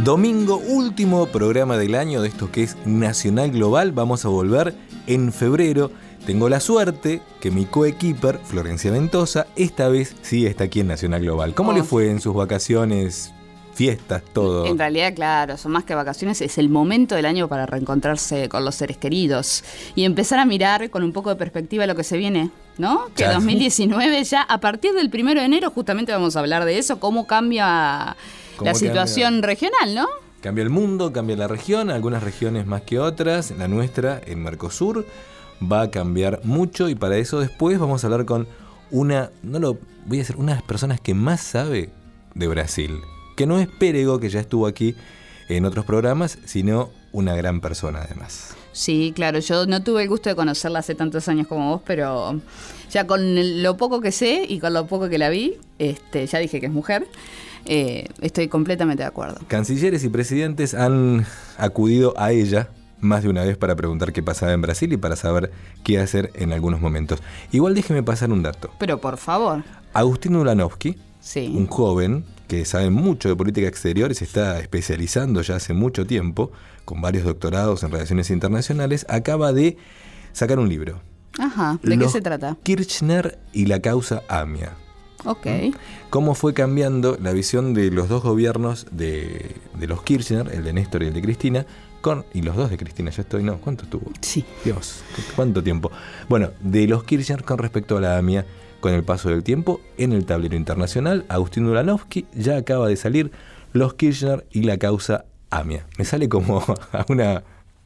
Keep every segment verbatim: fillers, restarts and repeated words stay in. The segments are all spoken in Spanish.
Domingo, último programa del año de esto que es Nacional Global. Vamos a volver en febrero. Tengo la suerte que mi coequiper, Florencia Ventosa, esta vez sí está aquí en Nacional Global. ¿Cómo oh. le fue en sus vacaciones, fiestas, todo? En realidad, claro, son más que vacaciones, es el momento del año para reencontrarse con los seres queridos y empezar a mirar con un poco de perspectiva lo que se viene, ¿no? Que claro. dos mil diecinueve ya, a partir del primero de enero, justamente vamos a hablar de eso, cómo cambia la situación cambia? regional, ¿no? Cambia el mundo, cambia la región, algunas regiones más que otras, la nuestra, en Mercosur, va a cambiar mucho y para eso después vamos a hablar con una, no lo voy a decir, una de las personas que más sabe de Brasil, que no es Perego, que ya estuvo aquí en otros programas, sino una gran persona además. Sí, claro, yo no tuve el gusto de conocerla hace tantos años como vos, pero ya con lo poco que sé y con lo poco que la vi, este, ya dije que es mujer, eh, estoy completamente de acuerdo. Cancilleres y presidentes han acudido a ella más de una vez para preguntar qué pasaba en Brasil y para saber qué hacer en algunos momentos. Igual déjeme pasar un dato. Pero por favor. Agustín Ulanovsky, sí. un joven que sabe mucho de política exterior y se está especializando ya hace mucho tiempo, con varios doctorados en relaciones internacionales, acaba de sacar un libro. Ajá, ¿de Los qué se trata? Kirchner y la causa AMIA. Ok. Cómo fue cambiando la visión de los dos gobiernos de, de los Kirchner, el de Néstor y el de Cristina, con, y los dos de Cristina, ya estoy, no, ¿cuánto tuvo? Sí. Dios, ¿cuánto tiempo? Bueno, de los Kirchner con respecto a la AMIA, con el paso del tiempo, en el tablero internacional, Agustín Ulanovsky ya acaba de salir Los Kirchner y la causa AMIA. Me sale como a una...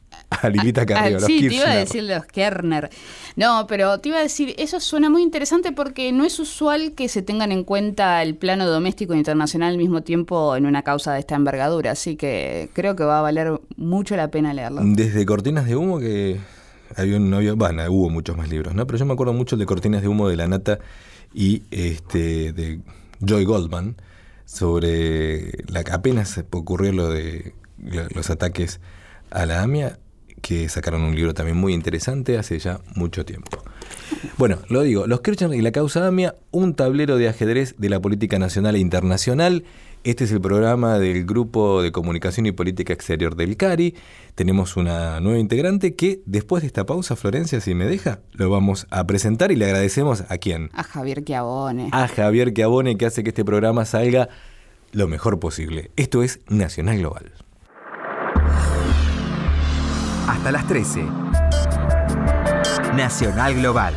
a Lilita Carrió, ah, los sí, Kirchner. te iba a decir los Kirchner. No, pero te iba a decir, eso suena muy interesante porque no es usual que se tengan en cuenta el plano doméstico e internacional al mismo tiempo en una causa de esta envergadura, así que creo que va a valer mucho la pena leerlo. Desde Cortinas de Humo, que había un novio, bueno, hubo muchos más libros, ¿no? Pero yo me acuerdo mucho de Cortinas de Humo de La Nata y este de Joy Goldman, sobre la apenas ocurrió lo de los ataques a la AMIA, que sacaron un libro también muy interesante hace ya mucho tiempo. Bueno, lo digo, los Kirchner y la causa AMIA, un tablero de ajedrez de la política nacional e internacional. Este es el programa del Grupo de Comunicación y Política Exterior del CARI. Tenemos una nueva integrante que, después de esta pausa, Florencia, si me deja, lo vamos a presentar y le agradecemos ¿a quién? A Javier Chiavone. A Javier Chiavone, que hace que este programa salga lo mejor posible. Esto es Nacional Global. Hasta las trece. Nacional Global.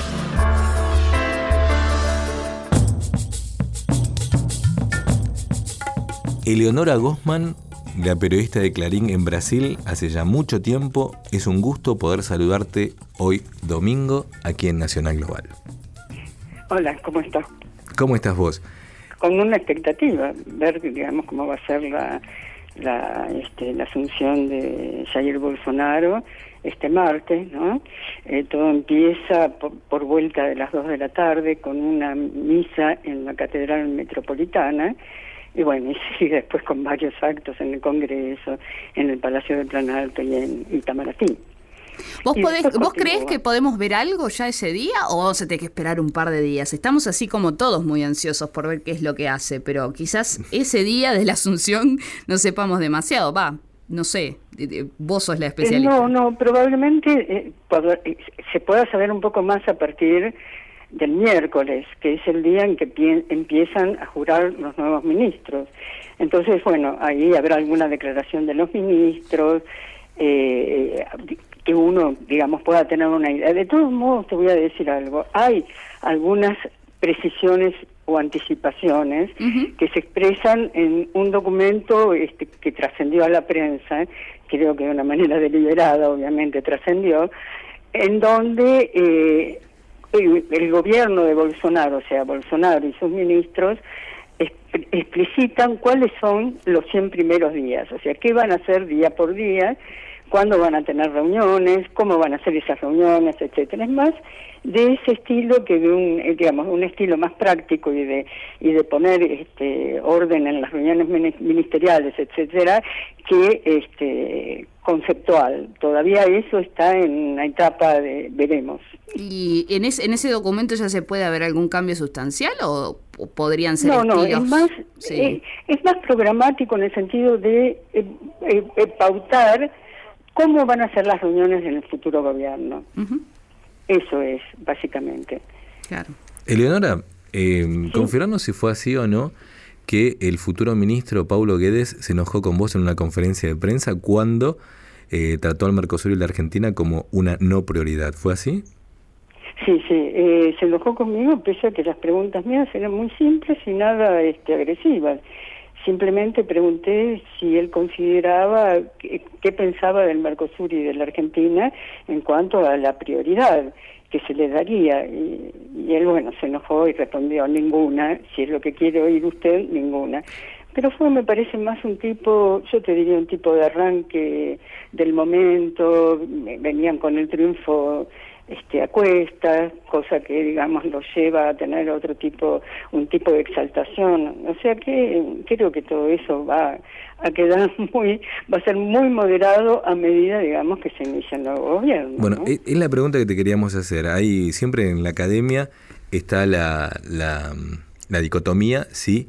Eleonora Gosman, la periodista de Clarín en Brasil, hace ya mucho tiempo. Es un gusto poder saludarte hoy domingo aquí en Nacional Global. Hola, ¿cómo estás? ¿Cómo estás vos? Con una expectativa, ver, digamos, cómo va a ser la... la este, la asunción de Jair Bolsonaro este martes, ¿no? Eh, todo empieza por, por vuelta de las dos de la tarde con una misa en la Catedral Metropolitana y bueno, y sigue después con varios actos en el Congreso, en el Palacio del Planalto y en Itamaraty. ¿Vos, podés, ¿Vos creés que podemos ver algo ya ese día o vamos a tener que esperar un par de días? Estamos así como todos muy ansiosos por ver qué es lo que hace, pero quizás ese día de la Asunción no sepamos demasiado. Va, no sé, vos sos la especialista. No, no, probablemente eh, poder, eh, se pueda saber un poco más a partir del miércoles, que es el día en que pie, empiezan a jurar los nuevos ministros. Entonces, bueno, ahí habrá alguna declaración de los ministros, eh, que uno, digamos, pueda tener una idea. De todos modos, te voy a decir algo. Hay algunas precisiones o anticipaciones uh-huh. que se expresan en un documento este, que trascendió a la prensa, creo que de una manera deliberada, obviamente, trascendió, en donde eh, el, el gobierno de Bolsonaro, o sea, Bolsonaro y sus ministros, exp- explicitan cuáles son los cien primeros días, o sea, qué van a hacer día por día, cuándo van a tener reuniones, cómo van a hacer esas reuniones, etcétera. Es más de ese estilo que de un, digamos, un estilo más práctico y de y de poner este orden en las reuniones ministeriales, etcétera, que este conceptual. Todavía eso está en una etapa de veremos. ¿Y en, es, en ese documento ya se puede haber algún cambio sustancial o, o podrían ser no, estilos? No, es más, sí. eh, es más programático en el sentido de eh, eh, eh, pautar cómo van a ser las reuniones en el futuro gobierno. Uh-huh. Eso es, básicamente. Claro. Eleonora, eh, ¿sí? confirmanos si fue así o no, que el futuro ministro Paulo Guedes se enojó con vos en una conferencia de prensa cuando eh, trató al Mercosur y la Argentina como una no prioridad. ¿Fue así? Sí, sí, eh, se enojó conmigo pese a que las preguntas mías eran muy simples y nada este, agresivas. Simplemente pregunté si él consideraba, qué, qué pensaba del Mercosur y de la Argentina en cuanto a la prioridad que se le daría. Y, y él, bueno, se enojó y respondió ninguna, si es lo que quiere oír usted, ninguna. Pero fue, me parece, más un tipo, yo te diría un tipo de arranque del momento, venían con el triunfo este a cuestas, cosa que digamos los lleva a tener otro tipo, un tipo de exaltación, o sea que creo que todo eso va a quedar muy, va a ser muy moderado a medida digamos que se inicia el nuevo gobierno. Bueno, ¿no? es, es la pregunta que te queríamos hacer. Hay siempre en la academia está la, la, la dicotomía, sí,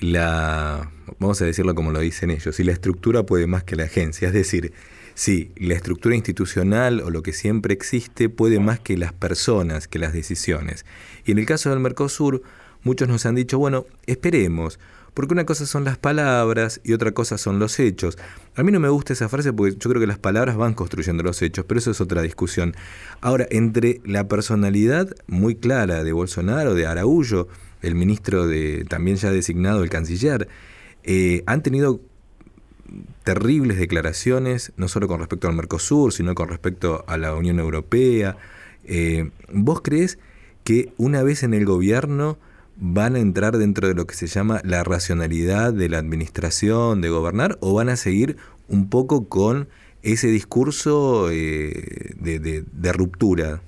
la, vamos a decirlo como lo dicen ellos, si la estructura puede más que la agencia, es decir, sí, la estructura institucional o lo que siempre existe puede más que las personas, que las decisiones. Y en el caso del Mercosur, muchos nos han dicho, bueno, esperemos, porque una cosa son las palabras y otra cosa son los hechos. A mí no me gusta esa frase porque yo creo que las palabras van construyendo los hechos, pero eso es otra discusión. Ahora, entre la personalidad muy clara de Bolsonaro, de Araújo, el ministro de también ya designado, el canciller, eh, han tenido terribles declaraciones, no solo con respecto al Mercosur, sino con respecto a la Unión Europea. Eh, ¿Vos crees que una vez en el gobierno van a entrar dentro de lo que se llama la racionalidad de la administración, de gobernar, o van a seguir un poco con ese discurso eh, de, de, de ruptura?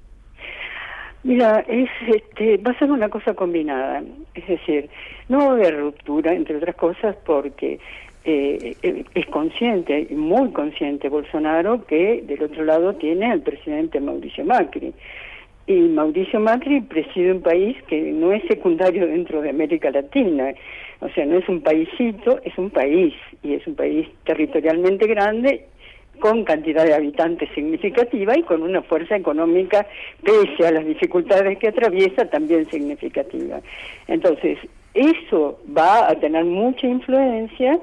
Mira, es, este, va a ser una cosa combinada, es decir, no de ruptura, entre otras cosas, porque Eh, es consciente, muy consciente Bolsonaro, que del otro lado tiene al presidente Mauricio Macri. Y Mauricio Macri preside un país que no es secundario dentro de América Latina. O sea, no es un paisito, es un país. Y es un país territorialmente grande, con cantidad de habitantes significativa y con una fuerza económica, pese a las dificultades que atraviesa, también significativa. Entonces, eso va a tener mucha influencia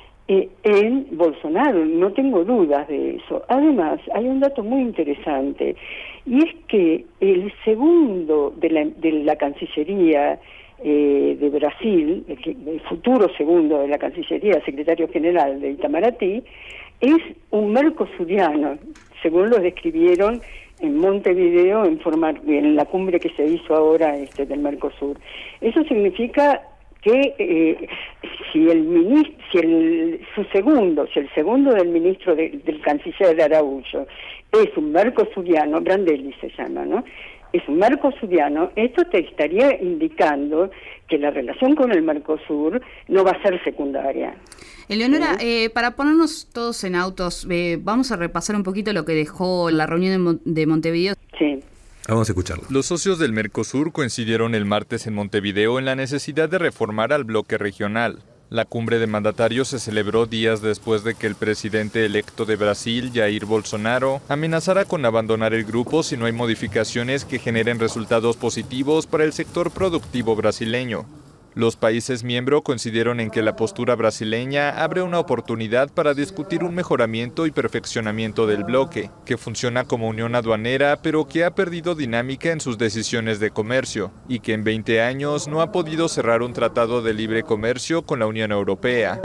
en Bolsonaro, no tengo dudas de eso. Además, hay un dato muy interesante, y es que el segundo de la, de la Cancillería eh, de Brasil, el, el futuro segundo de la Cancillería, secretario general de Itamaraty, es un mercosuriano, según lo describieron en Montevideo, en, forma, en la cumbre que se hizo ahora este, del Mercosur. Eso significa que eh, si el ministro, si el, su segundo, si el segundo del ministro de, del canciller de Araújo es un mercosuriano, Brandelli se llama, ¿no? Es un mercosuriano, esto te estaría indicando que la relación con el Mercosur no va a ser secundaria. Eleonora, eh, para ponernos todos en autos, eh, vamos a repasar un poquito lo que dejó la reunión de, Mon- de Montevideo. Sí. Vamos a escucharlo. Los socios del Mercosur coincidieron el martes en Montevideo en la necesidad de reformar al bloque regional. La cumbre de mandatarios se celebró días después de que el presidente electo de Brasil, Jair Bolsonaro, amenazara con abandonar el grupo si no hay modificaciones que generen resultados positivos para el sector productivo brasileño. Los países miembros coincidieron en que la postura brasileña abre una oportunidad para discutir un mejoramiento y perfeccionamiento del bloque, que funciona como unión aduanera pero que ha perdido dinámica en sus decisiones de comercio, y que en veinte años no ha podido cerrar un tratado de libre comercio con la Unión Europea.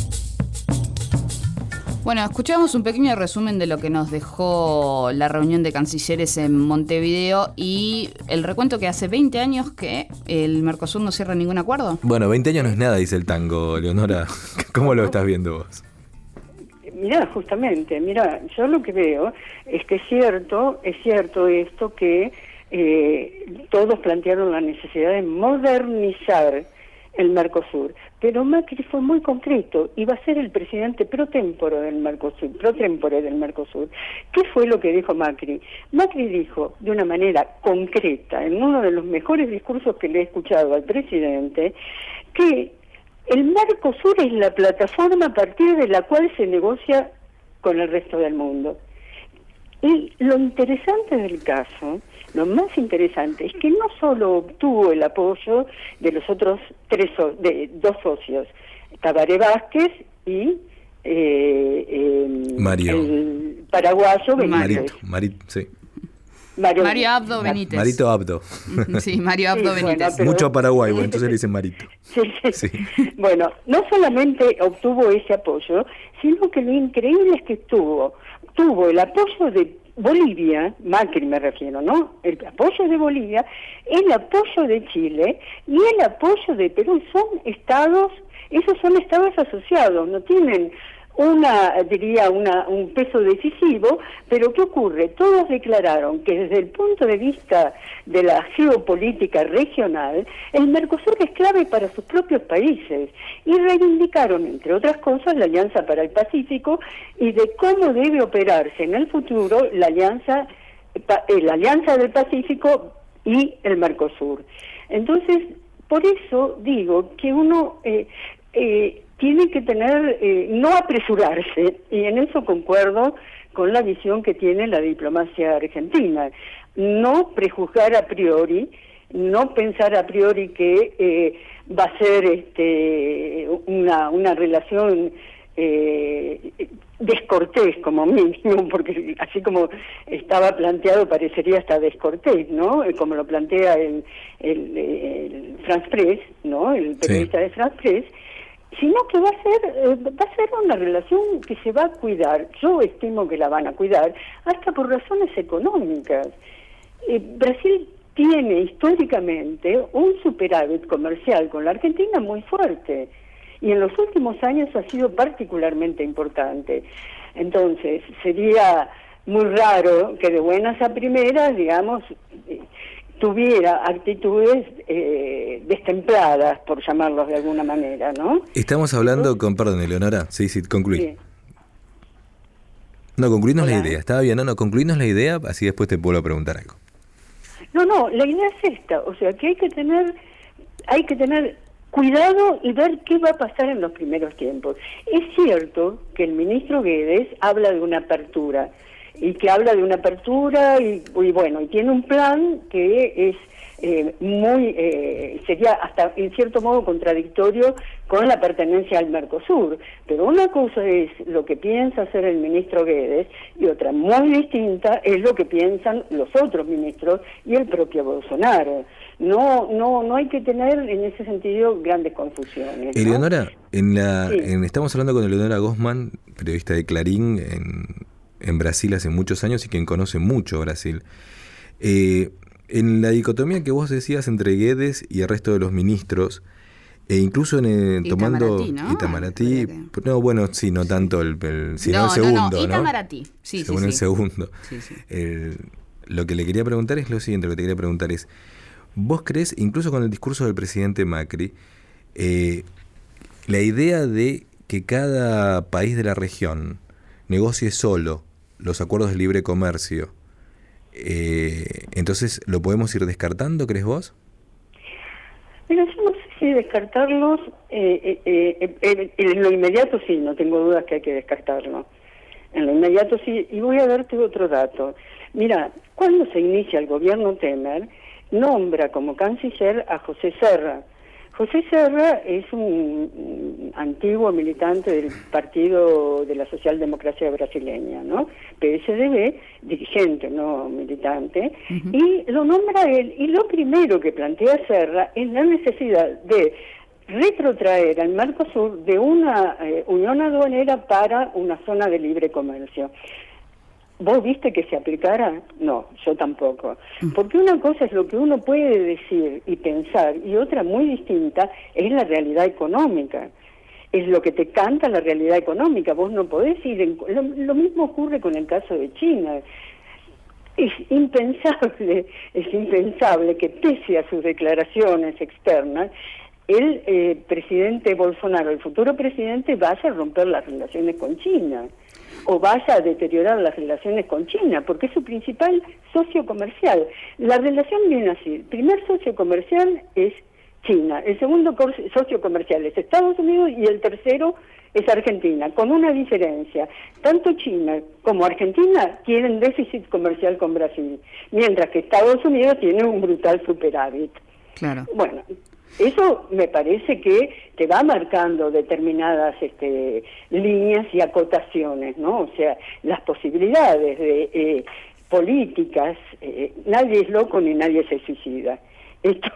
Bueno, escuchamos un pequeño resumen de lo que nos dejó la reunión de cancilleres en Montevideo y el recuento que hace veinte años que el Mercosur no cierra ningún acuerdo. Bueno, veinte años no es nada, dice el tango, Leonora. ¿Cómo lo estás viendo vos? Mirá, justamente, mirá, yo lo que veo es que es cierto, es cierto esto que eh, todos plantearon la necesidad de modernizar el Mercosur. Pero Macri fue muy concreto, iba a ser el presidente pro tempore del Mercosur, pro tempore del Mercosur. ¿Qué fue lo que dijo Macri? Macri dijo de una manera concreta, en uno de los mejores discursos que le he escuchado al presidente, que el Mercosur es la plataforma a partir de la cual se negocia con el resto del mundo. Y lo interesante del caso, lo más interesante, es que no solo obtuvo el apoyo de los otros tres, de dos socios, Tabaré Vázquez y eh, eh, Mario. el paraguayo Benítez. Marito, Marito, sí. Mario, Mario Abdo Benítez. Marito Abdo. Sí, Mario Abdo sí, Benítez. Bueno, mucho a Paraguay, bueno, entonces le dicen Marito. Sí, sí. Sí. Bueno, no solamente obtuvo ese apoyo, sino que lo increíble es que tuvo, tuvo el apoyo de Bolivia, Macri me refiero, ¿no? El apoyo de Bolivia, el apoyo de Chile y el apoyo de Perú. Son estados, esos son estados asociados, no tienen una, diría, una, un peso decisivo, pero ¿qué ocurre? Todos declararon que desde el punto de vista de la geopolítica regional, el Mercosur es clave para sus propios países y reivindicaron, entre otras cosas, la Alianza para el Pacífico y de cómo debe operarse en el futuro la Alianza, la Alianza del Pacífico y el Mercosur. Entonces, por eso digo que uno eh, eh, tiene que tener, eh, no apresurarse, y en eso concuerdo con la visión que tiene la diplomacia argentina, no prejuzgar a priori, no pensar a priori que eh, va a ser este, una, una relación eh, descortés como mínimo, porque así como estaba planteado parecería hasta descortés, ¿no? Como lo plantea el, el, el France Press, ¿no? El periodista sí. de France Press, sino que va a ser eh, va a ser una relación que se va a cuidar. Yo estimo que la van a cuidar hasta por razones económicas. Eh, Brasil tiene históricamente un superávit comercial con la Argentina muy fuerte y en los últimos años ha sido particularmente importante. Entonces sería muy raro que de buenas a primeras, digamos, eh, tuviera actitudes eh, destempladas, por llamarlos de alguna manera, ¿no? Estamos hablando ¿no? con, perdón, Eleonora, sí, sí, concluí. Sí. No, concluirnos la idea, estaba bien, no, no, concluirnos la idea, así después te vuelvo a preguntar algo. No, no, la idea es esta, o sea, que hay que tener, hay que tener cuidado y ver qué va a pasar en los primeros tiempos. Es cierto que el ministro Guedes habla de una apertura, y que habla de una apertura y, y bueno, y tiene un plan que es eh, muy, eh, sería hasta en cierto modo contradictorio con la pertenencia al Mercosur, pero una cosa es lo que piensa hacer el ministro Guedes y otra muy distinta es lo que piensan los otros ministros y el propio Bolsonaro. No, no, no hay que tener en ese sentido grandes confusiones, ¿no? Eleonora, en la, sí. en, estamos hablando con Eleonora Gosman, periodista de Clarín en en Brasil hace muchos años y quien conoce mucho Brasil. Eh, en la dicotomía que vos decías entre Guedes y el resto de los ministros, e incluso en el, tomando Itamaraty, ¿no? Itamaraty, no, bueno, sí, no tanto el, el sino no, el segundo, no, no, Itamaraty, ¿no? sí, según sí, el sí. segundo. Sí, sí. El, lo que le quería preguntar es lo siguiente, lo que te quería preguntar es, ¿vos crees, incluso con el discurso del presidente Macri, eh, la idea de que cada país de la región negocie solo los acuerdos de libre comercio, eh, entonces, ¿lo podemos ir descartando, crees vos? Pero yo no sé si descartarlos, eh, eh, eh, eh, en lo inmediato sí, no tengo dudas que hay que descartarlo. En lo inmediato sí, y voy a darte otro dato. Mira, cuando se inicia el gobierno Temer, nombra como canciller a José Serra. José Serra es un antiguo militante del Partido de la Socialdemocracia Brasileña, ¿no? P S D B, dirigente, no militante, uh-huh. y lo nombra él. Y lo primero que plantea Serra es la necesidad de retrotraer al Mercosur de una eh, unión aduanera para una zona de libre comercio. ¿Vos viste que se aplicara? No, yo tampoco. Porque una cosa es lo que uno puede decir y pensar, y otra muy distinta es la realidad económica. Es lo que te canta la realidad económica. Vos no podés ir... En, lo, lo mismo ocurre con el caso de China. Es impensable, es impensable que pese a sus declaraciones externas, el eh, presidente Bolsonaro, el futuro presidente, vaya a romper las relaciones con China o vaya a deteriorar las relaciones con China, porque es su principal socio comercial. La relación viene así: el primer socio comercial es China, el segundo socio comercial es Estados Unidos y el tercero es Argentina, con una diferencia: tanto China como Argentina tienen déficit comercial con Brasil, mientras que Estados Unidos tiene un brutal superávit. Claro. Bueno, eso me parece que te va marcando determinadas este, líneas y acotaciones, ¿no? O sea, las posibilidades de eh, políticas, eh, nadie es loco ni nadie se suicida. Esto,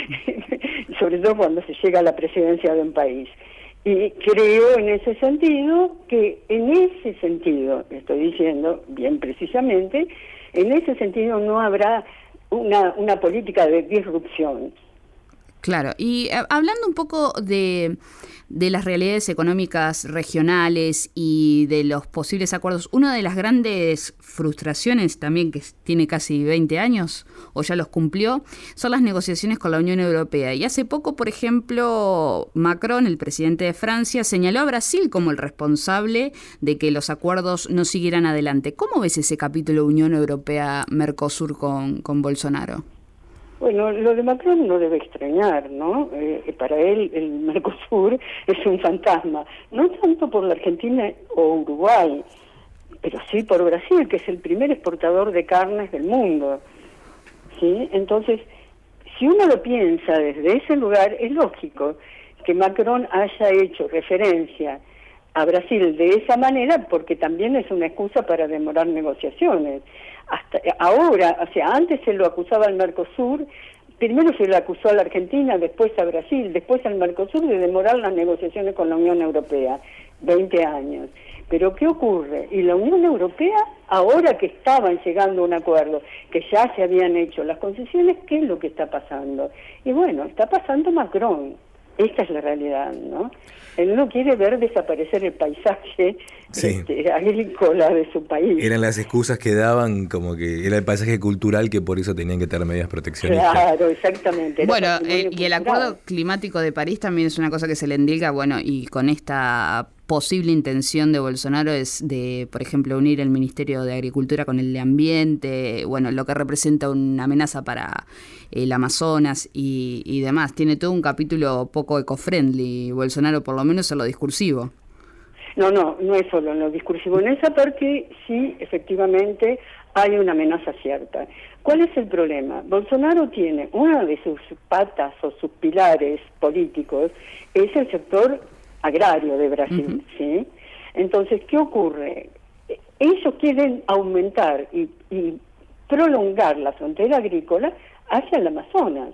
sobre todo cuando se llega a la presidencia de un país. Y creo en ese sentido que en ese sentido, estoy diciendo bien precisamente, en ese sentido no habrá una, una política de disrupción. Claro, y eh, hablando un poco de, de las realidades económicas regionales y de los posibles acuerdos, una de las grandes frustraciones también, que tiene casi veinte años o ya los cumplió, son las negociaciones con la Unión Europea. Y hace poco, por ejemplo, Macron, el presidente de Francia, señaló a Brasil como el responsable de que los acuerdos no siguieran adelante. ¿Cómo ves ese capítulo Unión Europea-Mercosur con, con Bolsonaro? Bueno, lo de Macron no debe extrañar, ¿no? Eh, para él el Mercosur es un fantasma, no tanto por la Argentina o Uruguay, pero sí por Brasil, que es el primer exportador de carnes del mundo, ¿sí? Entonces, si uno lo piensa desde ese lugar, es lógico que Macron haya hecho referencia a Brasil de esa manera, porque también es una excusa para demorar negociaciones. Hasta ahora, o sea, antes se lo acusaba al Mercosur, primero se lo acusó a la Argentina, después a Brasil, después al Mercosur de demorar las negociaciones con la Unión Europea, veinte años. Pero ¿qué ocurre? Y la Unión Europea, ahora que estaban llegando a un acuerdo, que ya se habían hecho las concesiones, ¿qué es lo que está pasando? Y bueno, está pasando Macron. Esta es la realidad, ¿no? Él no quiere ver desaparecer el paisaje sí. este, agrícola de su país. Eran las excusas que daban, como que era el paisaje cultural, que por eso tenían que tener medidas proteccionistas. Claro, exactamente. Era bueno, eh, y cultural. el Acuerdo Climático de París también es una cosa que se le endilga, bueno, y con esta posible intención de Bolsonaro es de, por ejemplo, unir el Ministerio de Agricultura con el de Ambiente, bueno, lo que representa una amenaza para el Amazonas y, y demás. Tiene todo un capítulo poco eco-friendly, Bolsonaro, por lo menos en lo discursivo. No, no, no es solo en lo discursivo. En esa parte sí, efectivamente, hay una amenaza cierta. ¿Cuál es el problema? Bolsonaro tiene una de sus patas o sus pilares políticos, es el sector agrario de Brasil, uh-huh. ¿sí? Entonces, ¿qué ocurre? Ellos quieren aumentar y, y prolongar la frontera agrícola hacia el Amazonas.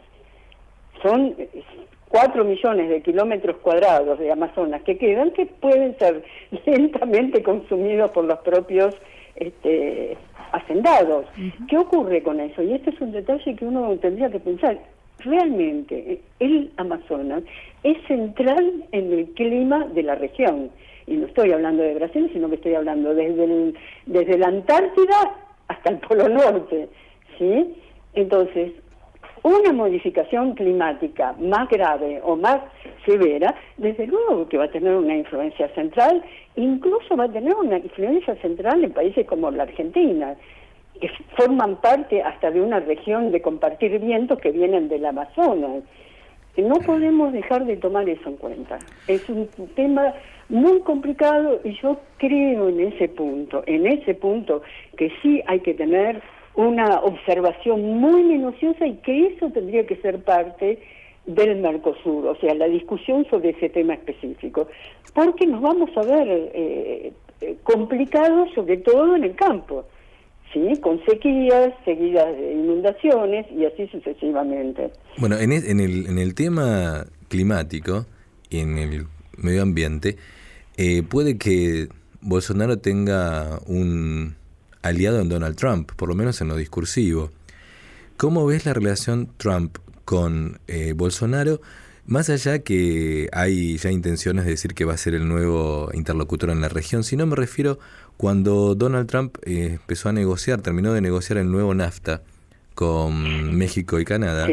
Son cuatro millones de kilómetros cuadrados de Amazonas que quedan, que pueden ser lentamente consumidos por los propios este, hacendados. Uh-huh. ¿Qué ocurre con eso? Y este es un detalle que uno tendría que pensar. Realmente el Amazonas es central en el clima de la región, y no estoy hablando de Brasil, sino que estoy hablando desde el, desde la Antártida hasta el Polo Norte, ¿sí? Entonces, una modificación climática más grave o más severa, desde luego que va a tener una influencia central, incluso va a tener una influencia central en países como la Argentina, que forman parte hasta de una región de compartir vientos que vienen del Amazonas. No podemos dejar de tomar eso en cuenta. Es un tema muy complicado y yo creo en ese punto, en ese punto que sí hay que tener una observación muy minuciosa y que eso tendría que ser parte del Mercosur, o sea, la discusión sobre ese tema específico, porque nos vamos a ver eh, eh, complicados sobre todo en el campo. ¿Sí? Con sequías, seguidas de inundaciones y así sucesivamente. Bueno, en el, en el, en el tema climático y en el medio ambiente, eh, puede que Bolsonaro tenga un aliado en Donald Trump, por lo menos en lo discursivo. ¿Cómo ves la relación Trump con eh, Bolsonaro? Más allá que hay ya intenciones de decir que va a ser el nuevo interlocutor en la región, si no me refiero cuando Donald Trump eh, empezó a negociar, terminó de negociar el nuevo NAFTA con México y Canadá, sí.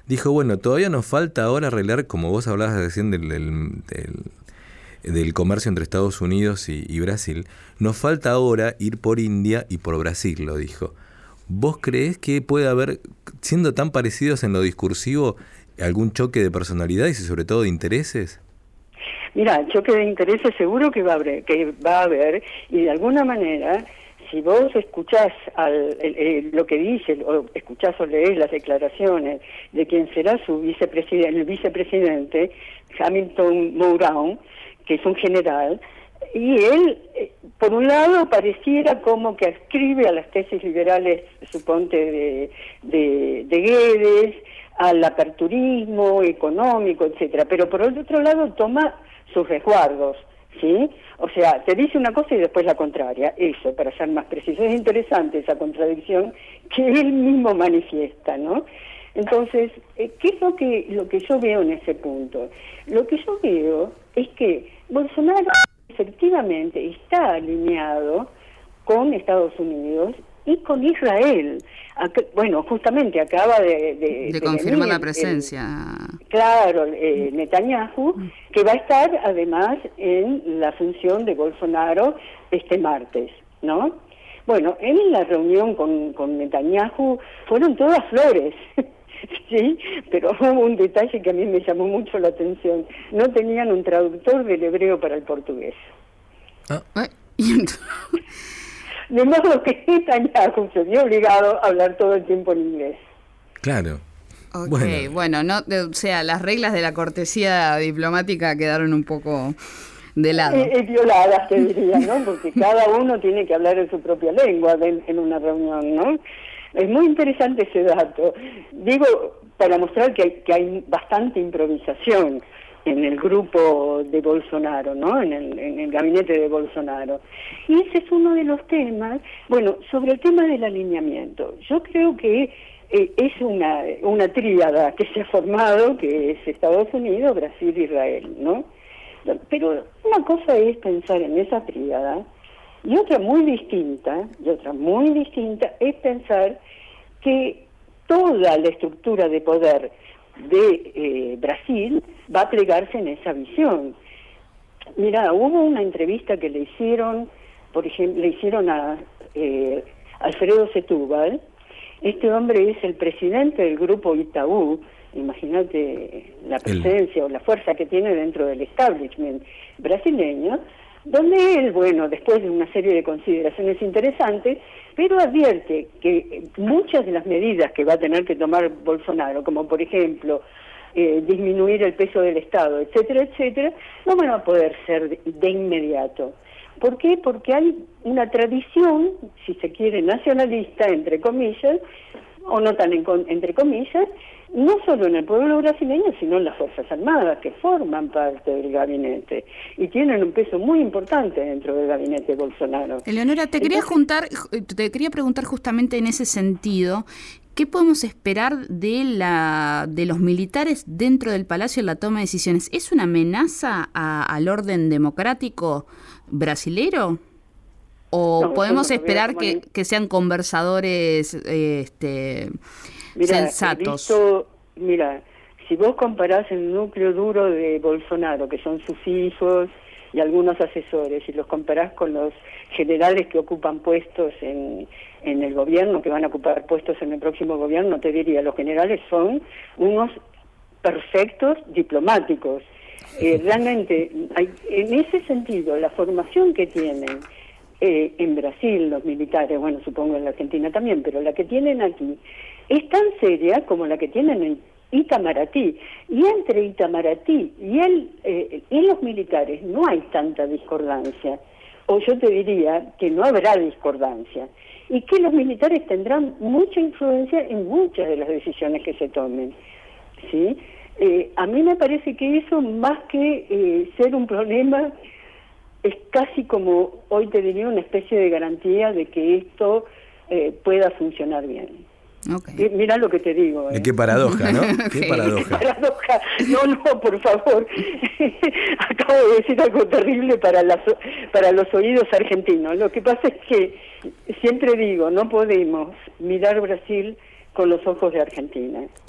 dijo, bueno, todavía nos falta ahora arreglar, como vos hablabas recién del, del, del, del comercio entre Estados Unidos y, y Brasil, nos falta ahora ir por India y por Brasil, lo dijo. ¿Vos creés que puede haber, siendo tan parecidos en lo discursivo, algún choque de personalidades y sobre todo de intereses? Mira, choque de intereses seguro que va a haber, que va a haber, y de alguna manera, si vos escuchás al, el, el, lo que dice, o escuchás o leés las declaraciones de quien será su vicepresidente, el vicepresidente, Hamilton Mourão, que es un general, y él, por un lado, pareciera como que ascribe a las tesis liberales, suponte, de, de, de Guedes, al aperturismo económico, etcétera, pero por el otro lado toma sus resguardos, ¿sí? O sea, te dice una cosa y después la contraria, eso, para ser más preciso. Es interesante esa contradicción que él mismo manifiesta, ¿no? Entonces, ¿qué es lo que, lo que yo veo en ese punto? Lo que yo veo es que Bolsonaro efectivamente está alineado con Estados Unidos y con Israel. Acá, bueno, justamente acaba de... De, de, de confirmar venir la presencia. El, claro, eh, Netanyahu, que va a estar además en la función de Bolsonaro este martes, ¿no? Bueno, en la reunión con, con Netanyahu fueron todas flores, sí, pero hubo un detalle que a mí me llamó mucho la atención. No tenían un traductor del hebreo para el portugués. Ah. De modo que Netanyahu se vio obligado a hablar todo el tiempo en inglés. Claro. Ok, bueno, bueno no, o sea, las reglas de la cortesía diplomática quedaron un poco de lado. Eh, eh, violadas, te diría, ¿no? Porque cada uno tiene que hablar en su propia lengua de, en una reunión, ¿no? Es muy interesante ese dato. Digo, para mostrar que hay, que hay bastante improvisación en el grupo de Bolsonaro, ¿no? En el, en el gabinete de Bolsonaro. Y ese es uno de los temas. Bueno, sobre el tema del alineamiento, yo creo que eh, es una, una tríada que se ha formado, que es Estados Unidos, Brasil, Israel, ¿no? Pero una cosa es pensar en esa tríada, y otra muy distinta, y otra muy distinta, es pensar que toda la estructura de poder de eh, Brasil va a plegarse en esa visión. Mira, hubo una entrevista que le hicieron, por ejemplo, le hicieron a eh, Alfredo Setúbal. Este hombre es el presidente del grupo Itaú. Imagínate la presencia el... o la fuerza que tiene dentro del establishment brasileño, donde él, bueno, después de una serie de consideraciones interesantes, pero advierte que muchas de las medidas que va a tener que tomar Bolsonaro, como por ejemplo eh, disminuir el peso del Estado, etcétera, etcétera, no van a poder ser de, de inmediato. ¿Por qué? Porque hay una tradición, si se quiere, nacionalista, entre comillas, o no tan en, entre comillas, no solo en el pueblo brasileño, sino en las Fuerzas Armadas, que forman parte del gabinete y tienen un peso muy importante dentro del gabinete de Bolsonaro. Eleonora, te quería juntar, te quería preguntar justamente en ese sentido, ¿qué podemos esperar de la de los militares dentro del Palacio en la toma de decisiones? ¿Es una amenaza a, al orden democrático brasilero? ¿O no, podemos esperar que, que sean conversadores eh, este, mira, sensatos? Visto, mira, si vos comparás el núcleo duro de Bolsonaro, que son sus hijos y algunos asesores, y los comparás con los generales que ocupan puestos en, en el gobierno, que van a ocupar puestos en el próximo gobierno, te diría, los generales son unos perfectos diplomáticos. Eh, realmente, hay, en ese sentido, la formación que tienen Eh, en Brasil los militares, bueno, supongo en la Argentina también, pero la que tienen aquí es tan seria como la que tienen en Itamaraty, y entre Itamaraty y, el, eh, y los militares no hay tanta discordancia, o yo te diría que no habrá discordancia, y que los militares tendrán mucha influencia en muchas de las decisiones que se tomen, ¿sí? Eh, a mí me parece que eso, más que eh, ser un problema, es casi como, hoy te diría, una especie de garantía de que esto eh, pueda funcionar bien. Okay. Mira lo que te digo. ¿eh? Qué paradoja, ¿no? Qué okay. paradoja. Qué paradoja. No, no, por favor. Acabo de decir algo terrible para, las, para los oídos argentinos. Lo que pasa es que siempre digo, no podemos mirar Brasil con los ojos de Argentina.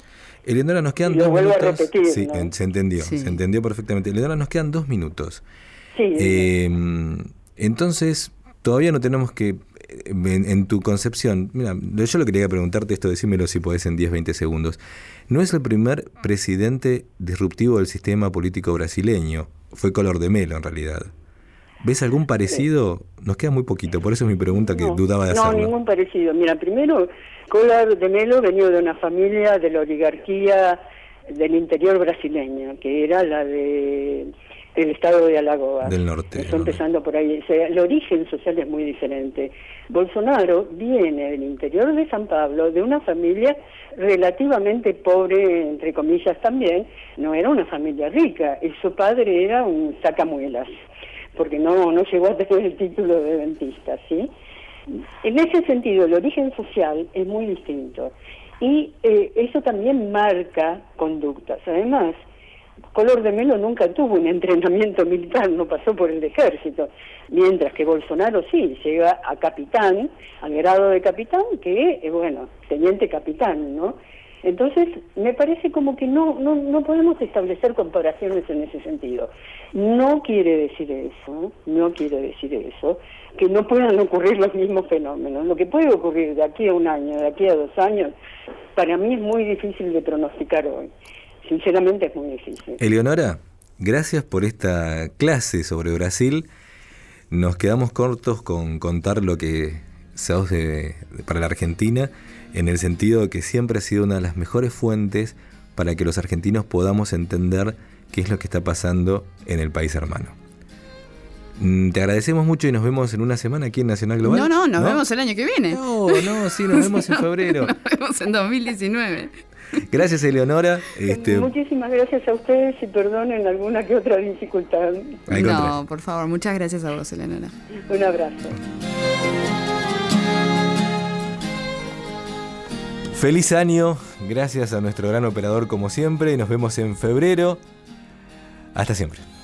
Eleonora, nos quedan y lo dos vuelvo minutos. a repetir, sí, ¿no? en, se entendió, Sí. se entendió perfectamente. Eleonora, nos quedan dos minutos. Sí. Eh, entonces, todavía no tenemos que, en, en tu concepción, mira, yo lo que quería preguntarte esto, decímelo si podés en diez, veinte segundos. No es el primer presidente disruptivo del sistema político brasileño, fue Collor de Mello en realidad. ¿Ves algún parecido? Nos queda muy poquito, por eso es mi pregunta que no, dudaba de no, hacerlo. No, ningún parecido. Mira, primero, Collor de Mello venía de una familia de la oligarquía del interior brasileño, que era la de el estado de Alagoas. Del norte. Está empezando por ahí. O sea, el origen social es muy diferente. Bolsonaro viene del interior de San Pablo, de una familia relativamente pobre, entre comillas también. No era una familia rica, y su padre era un sacamuelas, porque no, no llegó a tener el título de dentista, ¿sí? En ese sentido, el origen social es muy distinto. Y eh, eso también marca conductas. Además, Collor de Mello nunca tuvo un entrenamiento militar, no pasó por el ejército, mientras que Bolsonaro sí, llega a capitán, al grado de capitán, que, eh, bueno, teniente capitán, ¿no? Entonces, me parece como que no, no, no podemos establecer comparaciones en ese sentido. No quiere decir eso, no quiere decir eso, que no puedan ocurrir los mismos fenómenos. Lo que puede ocurrir de aquí a un año, de aquí a dos años, para mí es muy difícil de pronosticar hoy. Sinceramente es muy difícil. Eleonora, gracias por esta clase sobre Brasil. Nos quedamos cortos con contar lo que sos de, de, para la Argentina, en el sentido de que siempre ha sido una de las mejores fuentes para que los argentinos podamos entender qué es lo que está pasando en el país hermano. Te agradecemos mucho y nos vemos en una semana aquí en Nacional Global. No, no, nos ¿no? vemos el año que viene. No, no, sí, nos vemos en febrero. Nos vemos en dos mil diecinueve. Gracias, Eleonora. Este... Muchísimas gracias a ustedes y perdonen alguna que otra dificultad. No, por favor, muchas gracias a vos, Eleonora. Un abrazo. Feliz año, gracias a nuestro gran operador como siempre, nos vemos en febrero. Hasta siempre.